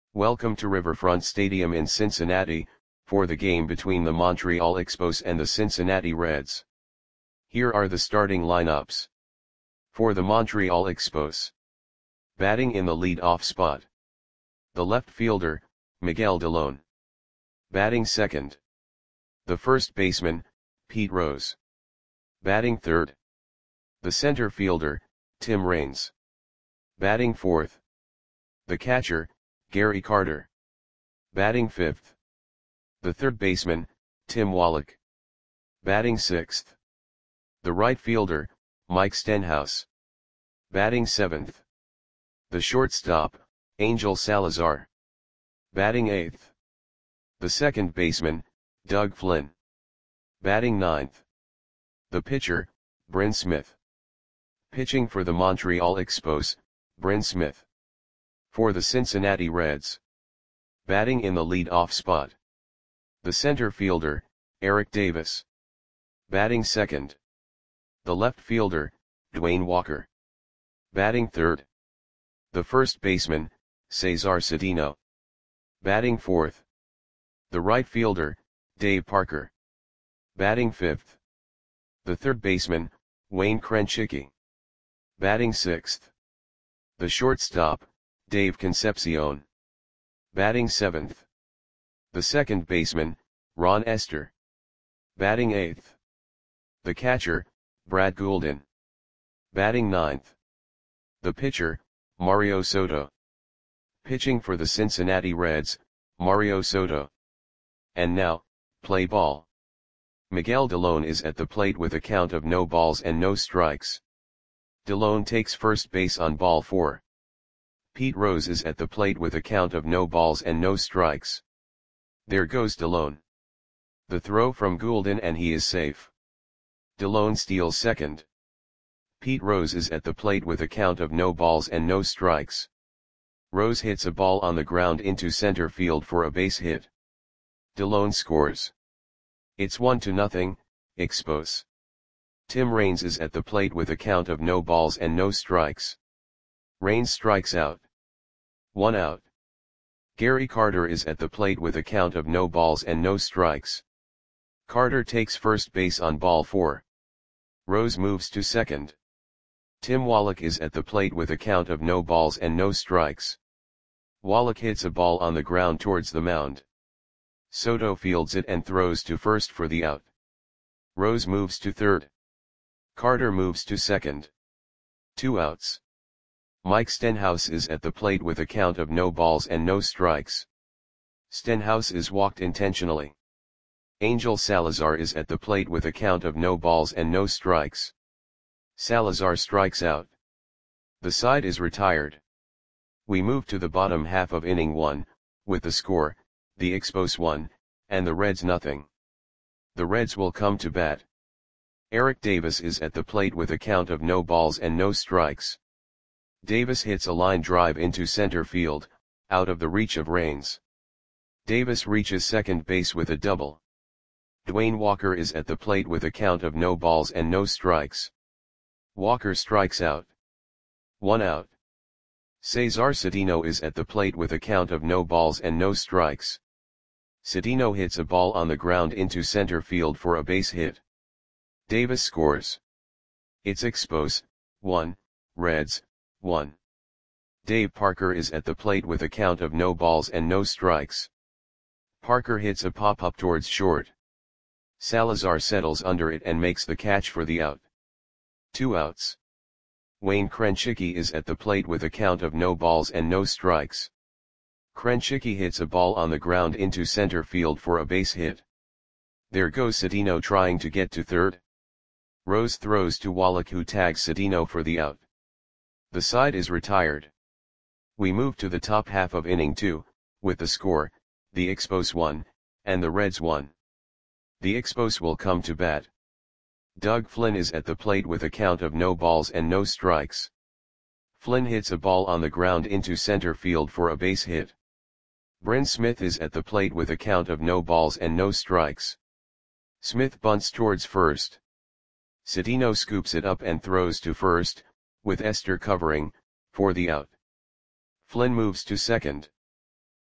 Welcome to Riverfront Stadium in Cincinnati, for the game between the Montreal Expos and the Cincinnati Reds. Here are the starting lineups. For the Montreal Expos. Batting in the lead-off spot. The left fielder, Miguel Delone. Batting second. The first baseman, Pete Rose. Batting third. The center fielder, Tim Raines. Batting fourth. The catcher, Gary Carter. Batting fifth. The third baseman, Tim Wallach. Batting sixth. The right fielder, Mike Stenhouse. Batting seventh. The shortstop, Angel Salazar. Batting eighth. The second baseman, Doug Flynn. Batting ninth. The pitcher, Bryn Smith. Pitching for the Montreal Expos, Bryn Smith. For the Cincinnati Reds. Batting in the lead-off spot. The center fielder, Eric Davis. Batting second. The left fielder, Dwayne Walker. Batting third. The first baseman, Cesar Cedeno. Batting fourth. The right fielder, Dave Parker. Batting fifth. The third baseman, Wayne Krenchicki. Batting sixth. The shortstop, Dave Concepcion. Batting seventh. The second baseman, Ron Esther. Batting eighth. The catcher, Brad Goulden. Batting ninth. The pitcher, Mario Soto. Pitching for the Cincinnati Reds, Mario Soto. And now, play ball. Miguel Delone is at the plate with a count of no balls and no strikes. Delone takes first base on ball 4. Pete Rose is at the plate with a count of no balls and no strikes. There goes Delone. The throw from Goulden and he is safe. Delone steals second. Pete Rose is at the plate with a count of no balls and no strikes. Rose hits a ball on the ground into center field for a base hit. Delone scores. It's 1-0, Expos. Tim Raines is at the plate with a count of no balls and no strikes. Raines strikes out. 1 out. Gary Carter is at the plate with a count of no balls and no strikes. Carter takes first base on ball 4. Rose moves to second. Tim Wallach is at the plate with a count of no balls and no strikes. Wallach hits a ball on the ground towards the mound. Soto fields it and throws to first for the out. Rose moves to third. Carter moves to second. 2 outs. Mike Stenhouse is at the plate with a count of no balls and no strikes. Stenhouse is walked intentionally. Angel Salazar is at the plate with a count of no balls and no strikes. Salazar strikes out. The side is retired. We move to the bottom half of inning 1, with the score, the Expos 1, and the Reds nothing. The Reds will come to bat. Eric Davis is at the plate with a count of no balls and no strikes. Davis hits a line drive into center field, out of the reach of Raines. Davis reaches second base with a double. Dwayne Walker is at the plate with a count of no balls and no strikes. Walker strikes out. 1 out. Cesar Cedeno is at the plate with a count of no balls and no strikes. Cedeno hits a ball on the ground into center field for a base hit. Davis scores. It's Expos, 1, Reds, 1. Dave Parker is at the plate with a count of no balls and no strikes. Parker hits a pop-up towards short. Salazar settles under it and makes the catch for the out. 2 outs. Wayne Krenchicki is at the plate with a count of no balls and no strikes. Krenchicki hits a ball on the ground into center field for a base hit. There goes Cedeno trying to get to third. Rose throws to Wallach who tags Cedeno for the out. The side is retired. We move to the top half of inning 2, with the score, the Expos 1, and the Reds 1. The Expos will come to bat. Doug Flynn is at the plate with a count of no balls and no strikes. Flynn hits a ball on the ground into center field for a base hit. Bryn Smith is at the plate with a count of no balls and no strikes. Smith bunts towards first. Cedeno scoops it up and throws to first, with Esther covering, for the out. Flynn moves to second.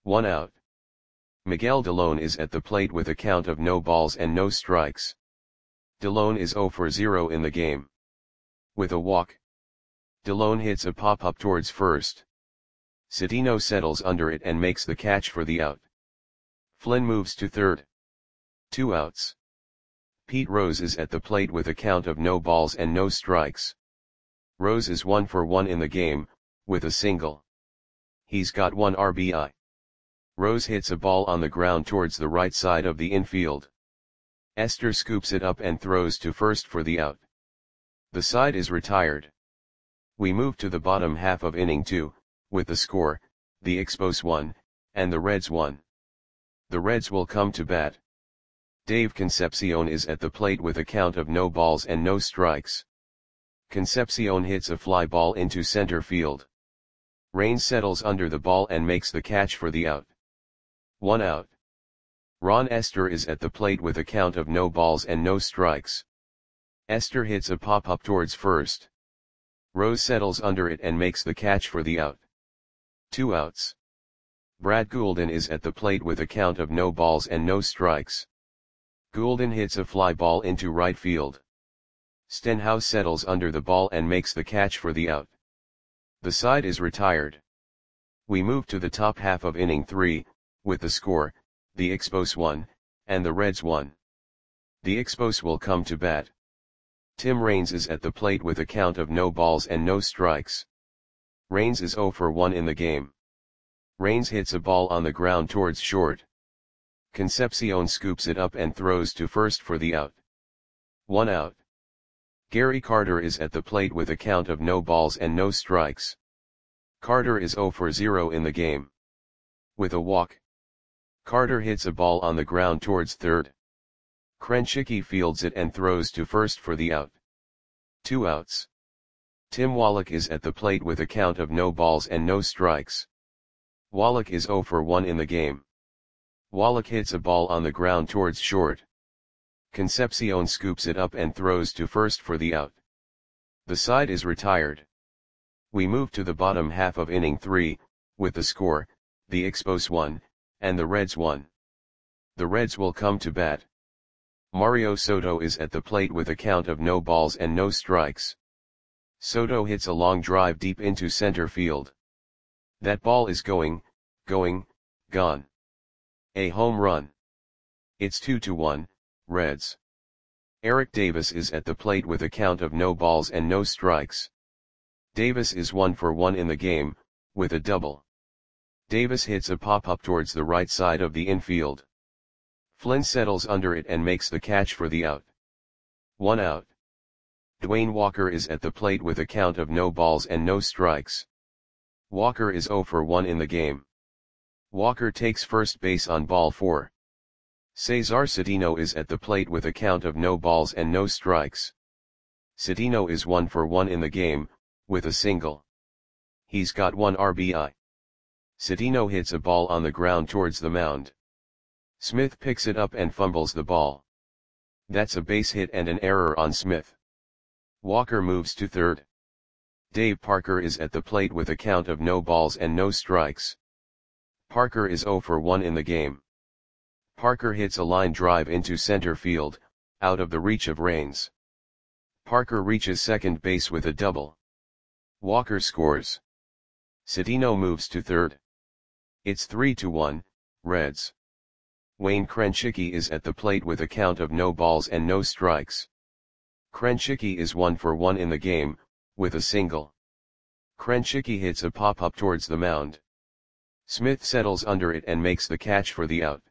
1 out. Miguel Delone is at the plate with a count of no balls and no strikes. Delone is 0 for 0 in the game. With a walk, Delone hits a pop-up towards first. Cedeno settles under it and makes the catch for the out. Flynn moves to third. 2 outs. Pete Rose is at the plate with a count of no balls and no strikes. Rose is 1 for 1 in the game, with a single. He's got 1 RBI. Rose hits a ball on the ground towards the right side of the infield. Esther scoops it up and throws to first for the out. The side is retired. We move to the bottom half of inning 2, with the score, the Expos 1, and the Reds 1. The Reds will come to bat. Dave Concepcion is at the plate with a count of no balls and no strikes. Concepcion hits a fly ball into center field. Raines settles under the ball and makes the catch for the out. 1 out. Ron Esther is at the plate with a count of no balls and no strikes. Esther hits a pop-up towards first. Rose settles under it and makes the catch for the out. 2 outs. Brad Goulden is at the plate with a count of no balls and no strikes. Goulden hits a fly ball into right field. Stenhouse settles under the ball and makes the catch for the out. The side is retired. We move to the top half of inning 3, with the score, the Expos 1, and the Reds 1. The Expos will come to bat. Tim Raines is at the plate with a count of no balls and no strikes. Raines is 0 for 1 in the game. Raines hits a ball on the ground towards short. Concepcion scoops it up and throws to first for the out. 1 out. Gary Carter is at the plate with a count of no balls and no strikes. Carter is 0 for 0 in the game. With a walk, Carter hits a ball on the ground towards third. Krenchicki fields it and throws to first for the out. 2 outs. Tim Wallach is at the plate with a count of no balls and no strikes. Wallach is 0 for 1 in the game. Wallach hits a ball on the ground towards short. Concepcion scoops it up and throws to first for the out. The side is retired. We move to the bottom half of inning 3, with the score, the Expos 1, and the Reds 1. The Reds will come to bat. Mario Soto is at the plate with a count of no balls and no strikes. Soto hits a long drive deep into center field. That ball is gone. A home run. It's 2-1, Reds. Eric Davis is at the plate with a count of no balls and no strikes. Davis is 1 for 1 in the game, with a double. Davis hits a pop-up towards the right side of the infield. Flynn settles under it and makes the catch for the out. 1 out. Dwayne Walker is at the plate with a count of no balls and no strikes. Walker is 0 for 1 in the game. Walker takes first base on ball 4. Cesar Cedeno is at the plate with a count of no balls and no strikes. Cedeno is 1 for 1 in the game, with a single. He's got 1 RBI. Cedeno hits a ball on the ground towards the mound. Smith picks it up and fumbles the ball. That's a base hit and an error on Smith. Walker moves to third. Dave Parker is at the plate with a count of no balls and no strikes. Parker is 0 for 1 in the game. Parker hits a line drive into center field, out of the reach of Raines. Parker reaches second base with a double. Walker scores. Cedeno moves to third. It's 3-1, Reds. Wayne Krenchicki is at the plate with a count of no balls and no strikes. Krenchicki is 1 for 1 in the game, with a single. Krenchicki hits a pop-up towards the mound. Smith settles under it and makes the catch for the out.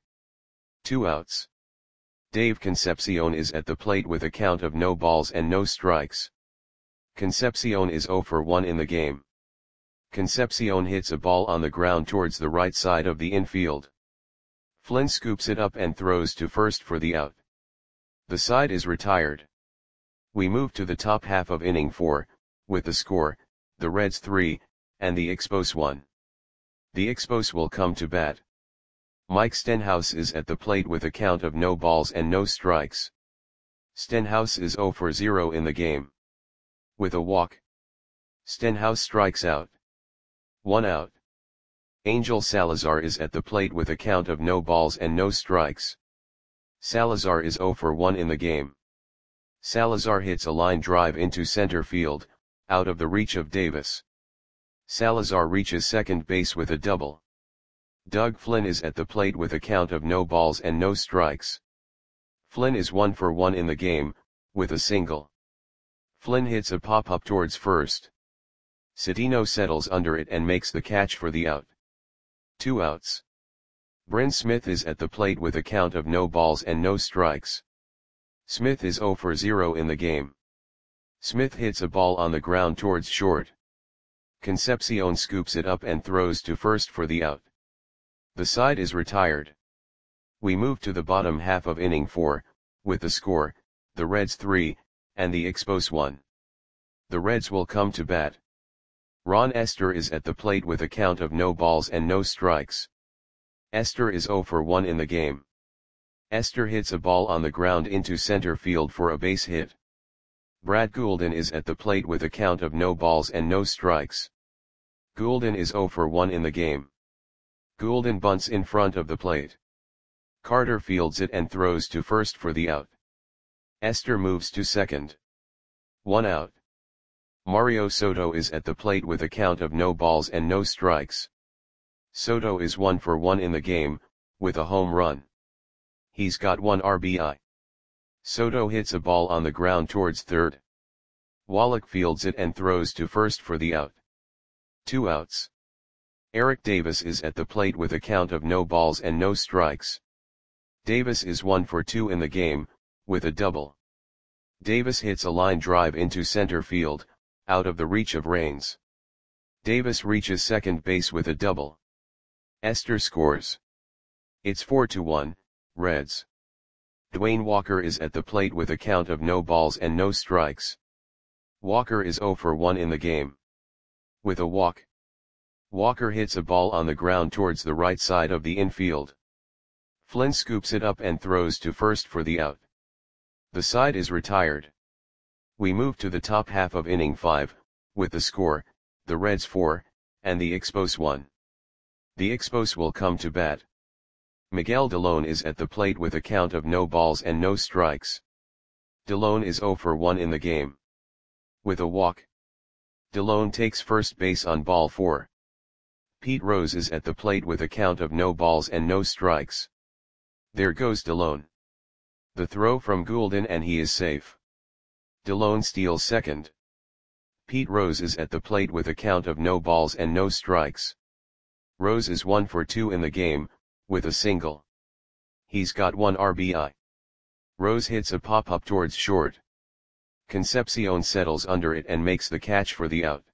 2 outs. Dave Concepcion is at the plate with a count of no balls and no strikes. Concepcion is 0 for 1 in the game. Concepcion hits a ball on the ground towards the right side of the infield. Flynn scoops it up and throws to first for the out. The side is retired. We move to the top half of inning 4, with the score, the Reds 3, and the Expos 1. The Expos will come to bat. Mike Stenhouse is at the plate with a count of no balls and no strikes. Stenhouse is 0 for 0 in the game. With a walk, Stenhouse strikes out. 1 out. Angel Salazar is at the plate with a count of no balls and no strikes. Salazar is 0 for 1 in the game. Salazar hits a line drive into center field, out of the reach of Davis. Salazar reaches second base with a double. Doug Flynn is at the plate with a count of no balls and no strikes. Flynn is 1 for 1 in the game, with a single. Flynn hits a pop-up towards first. Citino settles under it and makes the catch for the out. 2 outs. Bryn Smith is at the plate with a count of no balls and no strikes. Smith is 0 for 0 in the game. Smith hits a ball on the ground towards short. Concepcion scoops it up and throws to first for the out. The side is retired. We move to the bottom half of inning 4, with the score, the Reds 3, and the Expos 1. The Reds will come to bat. Ron Esther is at the plate with a count of no balls and no strikes. Esther is 0 for 1 in the game. Esther hits a ball on the ground into center field for a base hit. Brad Goulden is at the plate with a count of no balls and no strikes. Goulden is 0 for 1 in the game. Goulden bunts in front of the plate. Carter fields it and throws to first for the out. Esther moves to second. 1 out. Mario Soto is at the plate with a count of no balls and no strikes. Soto is 1 for 1 in the game, with a home run. He's got 1 RBI. Soto hits a ball on the ground towards third. Wallach fields it and throws to first for the out. 2 outs. Eric Davis is at the plate with a count of no balls and no strikes. Davis is 1 for 2 in the game, with a double. Davis hits a line drive into center field, out of the reach of Raines. Davis reaches second base with a double. Esther scores. It's 4-1, Reds. Dwayne Walker is at the plate with a count of no balls and no strikes. Walker is 0 for 1 in the game. With a walk. Walker hits a ball on the ground towards the right side of the infield. Flynn scoops it up and throws to first for the out. The side is retired. We move to the top half of inning 5, with the score, the Reds 4, and the Expos 1. The Expos will come to bat. Miguel Delone is at the plate with a count of no balls and no strikes. Delone is 0 for 1 in the game. With a walk. Delone takes first base on ball 4. Pete Rose is at the plate with a count of no balls and no strikes. There goes Delone. The throw from Goulden and he is safe. Delone steals second. Pete Rose is at the plate with a count of no balls and no strikes. Rose is 1 for 2 in the game, with a single. He's got 1 RBI. Rose hits a pop-up towards short. Concepcion settles under it and makes the catch for the out.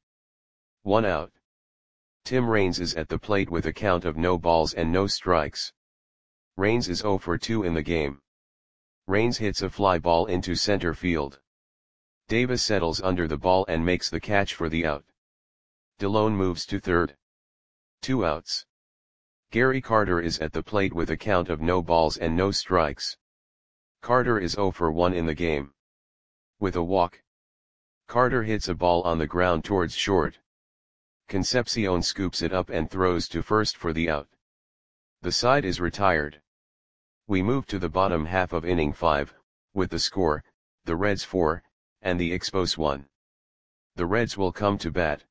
1 out. Tim Raines is at the plate with a count of no balls and no strikes. Raines is 0 for 2 in the game. Raines hits a fly ball into center field. Davis settles under the ball and makes the catch for the out. Delone moves to third. 2 outs. Gary Carter is at the plate with a count of no balls and no strikes. Carter is 0 for 1 in the game. With a walk. Carter hits a ball on the ground towards short. Concepcion scoops it up and throws to first for the out. The side is retired. We move to the bottom half of inning 5, with the score, the Reds 4, and the Expos 1. The Reds will come to bat.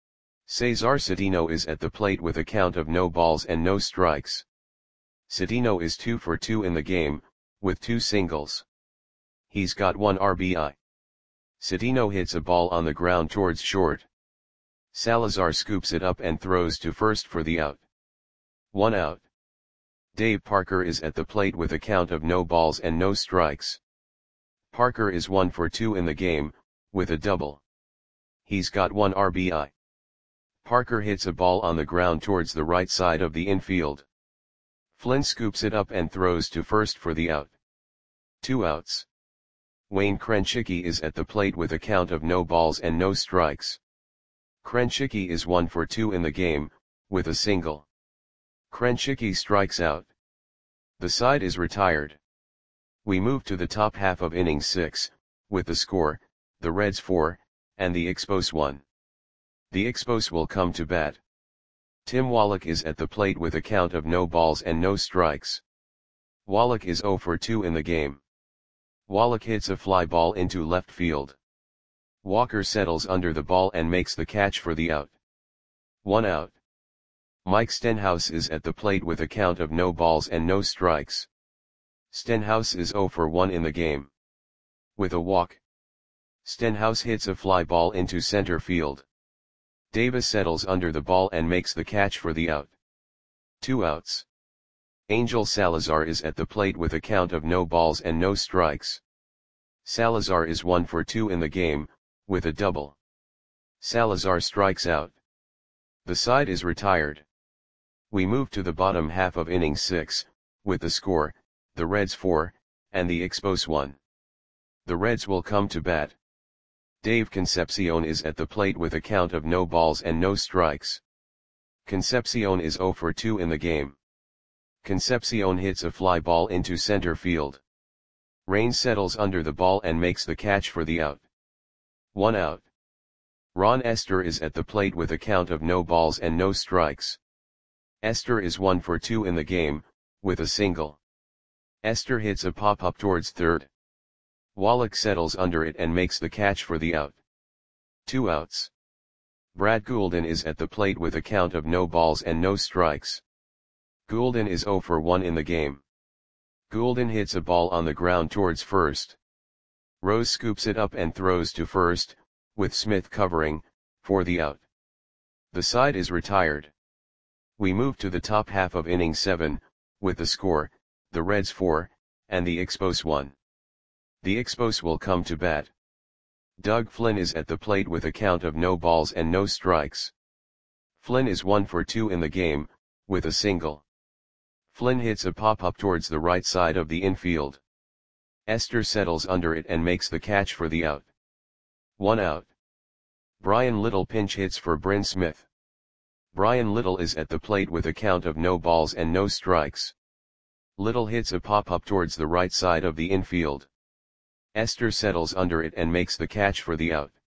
Cesar Citino is at the plate with a count of no balls and no strikes. Citino is 2 for 2 in the game, with 2 singles. He's got 1 RBI. Citino hits a ball on the ground towards short. Salazar scoops it up and throws to first for the out. 1 out. Dave Parker is at the plate with a count of no balls and no strikes. Parker is 1 for 2 in the game, with a double. He's got 1 RBI. Parker hits a ball on the ground towards the right side of the infield. Flynn scoops it up and throws to first for the out. 2 outs. Wayne Krenchicki is at the plate with a count of no balls and no strikes. Krenchicki is 1 for 2 in the game, with a single. Krenchicki strikes out. The side is retired. We move to the top half of inning 6, with the score, the Reds 4, and the Expos 1. The Expos will come to bat. Tim Wallach is at the plate with a count of no balls and no strikes. Wallach is 0 for 2 in the game. Wallach hits a fly ball into left field. Walker settles under the ball and makes the catch for the out. 1 out. Mike Stenhouse is at the plate with a count of no balls and no strikes. Stenhouse is 0 for 1 in the game. With a walk, Stenhouse hits a fly ball into center field. Davis settles under the ball and makes the catch for the out. 2 outs. Angel Salazar is at the plate with a count of no balls and no strikes. Salazar is 1 for 2 in the game, with a double. Salazar strikes out. The side is retired. We move to the bottom half of inning 6, with the score, the Reds 4, and the Expos 1. The Reds will come to bat. Dave Concepcion is at the plate with a count of no balls and no strikes. Concepcion is 0 for 2 in the game. Concepcion hits a fly ball into center field. Raines settles under the ball and makes the catch for the out. 1 out. Ron Esther is at the plate with a count of no balls and no strikes. Esther is 1 for 2 in the game, with a single. Esther hits a pop-up towards third. Wallach settles under it and makes the catch for the out. 2 outs. Brad Goulden is at the plate with a count of no balls and no strikes. Goulden is 0 for 1 in the game. Goulden hits a ball on the ground towards first. Rose scoops it up and throws to first, with Smith covering, for the out. The side is retired. We move to the top half of inning 7, with the score, the Reds 4, and the Expos 1. The Expos will come to bat. Doug Flynn is at the plate with a count of no balls and no strikes. Flynn is 1 for 2 in the game, with a single. Flynn hits a pop-up towards the right side of the infield. Esther settles under it and makes the catch for the out. 1 out. Brian Little pinch hits for Bryn Smith. Brian Little is at the plate with a count of no balls and no strikes. Little hits a pop-up towards the right side of the infield. Esther settles under it and makes the catch for the out.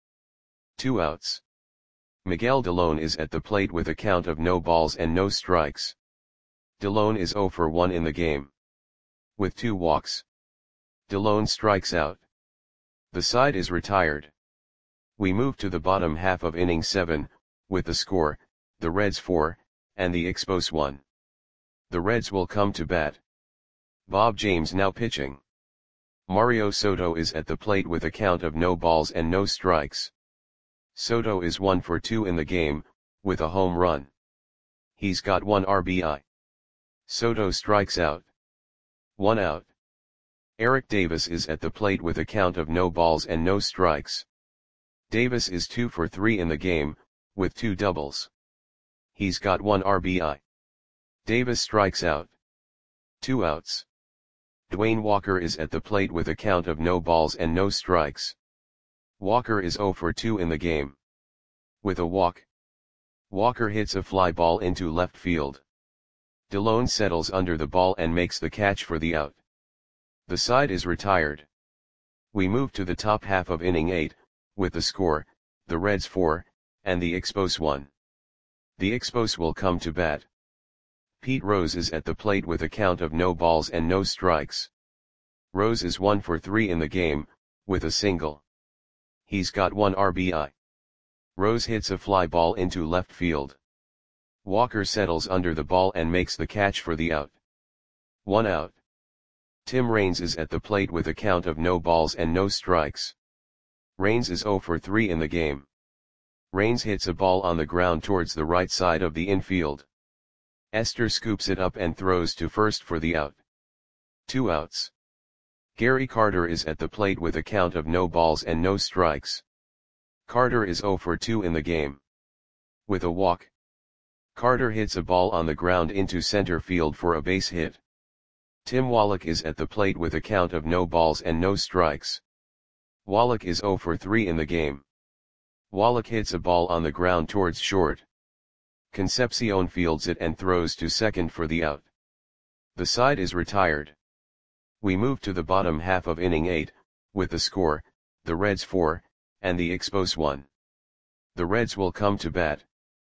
2 outs. Miguel Delone is at the plate with a count of no balls and no strikes. Delone is 0 for 1 in the game. With 2 walks, Delone strikes out. The side is retired. We move to the bottom half of inning 7, with the score, the Reds 4, and the Expos 1. The Reds will come to bat. Bob James now pitching. Mario Soto is at the plate with a count of no balls and no strikes. Soto is 1 for 2 in the game, with a home run. He's got 1 RBI. Soto strikes out. 1 out. Eric Davis is at the plate with a count of no balls and no strikes. Davis is 2 for 3 in the game, with 2 doubles. He's got 1 RBI. Davis strikes out. 2 outs. Dwayne Walker is at the plate with a count of no balls and no strikes. Walker is 0 for 2 in the game. With a walk, Walker hits a fly ball into left field. Delone settles under the ball and makes the catch for the out. The side is retired. We move to the top half of inning 8, with the score, the Reds 4, and the Expos 1. The Expos will come to bat. Pete Rose is at the plate with a count of no balls and no strikes. Rose is 1 for 3 in the game, with a single. He's got 1 RBI. Rose hits a fly ball into left field. Walker settles under the ball and makes the catch for the out. 1 out. Tim Raines is at the plate with a count of no balls and no strikes. Raines is 0 for 3 in the game. Raines hits a ball on the ground towards the right side of the infield. Esther scoops it up and throws to first for the out. 2 outs. Gary Carter is at the plate with a count of no balls and no strikes. Carter is 0 for 2 in the game. With a walk, Carter hits a ball on the ground into center field for a base hit. Tim Wallach is at the plate with a count of no balls and no strikes. Wallach is 0 for 3 in the game. Wallach hits a ball on the ground towards short. Concepcion fields it and throws to second for the out. The side is retired. We move to the bottom half of inning 8, with the score, the Reds 4, and the Expos 1. The Reds will come to bat.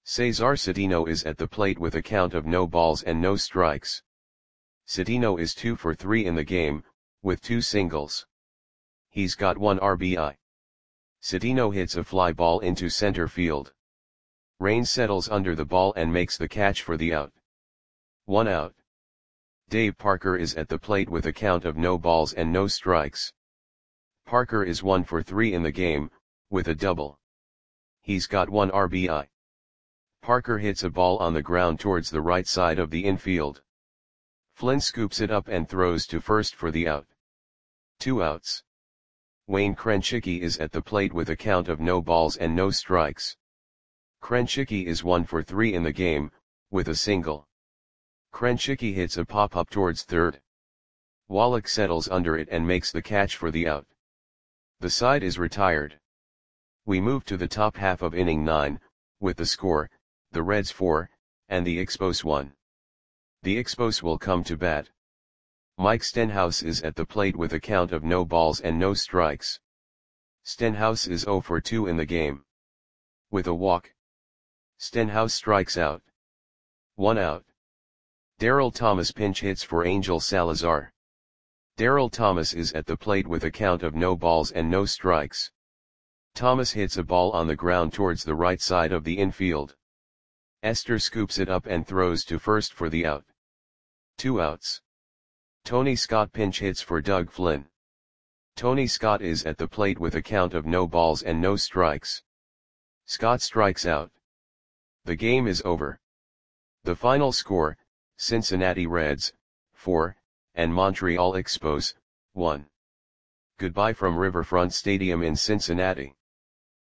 Cesar Citino is at the plate with a count of no balls and no strikes. Citino is 2 for 3 in the game, with 2 singles. He's got 1 RBI. Citino hits a fly ball into center field. Rain settles under the ball and makes the catch for the out. 1 out. Dave Parker is at the plate with a count of no balls and no strikes. Parker is 1 for 3 in the game, with a double. He's got 1 RBI. Parker hits a ball on the ground towards the right side of the infield. Flynn scoops it up and throws to first for the out. 2 outs. Wayne Krenchicki is at the plate with a count of no balls and no strikes. Krenchicki is 1 for 3 in the game, with a single. Krenchicki hits a pop-up towards third. Wallach settles under it and makes the catch for the out. The side is retired. We move to the top half of inning 9, with the score, the Reds 4, and the Expos 1. The Expos will come to bat. Mike Stenhouse is at the plate with a count of no balls and no strikes. Stenhouse is 0 for 2 in the game. With a walk. Stenhouse strikes out. 1 out. Darryl Thomas pinch hits for Angel Salazar. Darryl Thomas is at the plate with a count of no balls and no strikes. Thomas hits a ball on the ground towards the right side of the infield. Esther scoops it up and throws to first for the out. 2 outs. Tony Scott pinch hits for Doug Flynn. Tony Scott is at the plate with a count of no balls and no strikes. Scott strikes out. The game is over. The final score, Cincinnati Reds, 4, and Montreal Expos, 1. Goodbye from Riverfront Stadium in Cincinnati.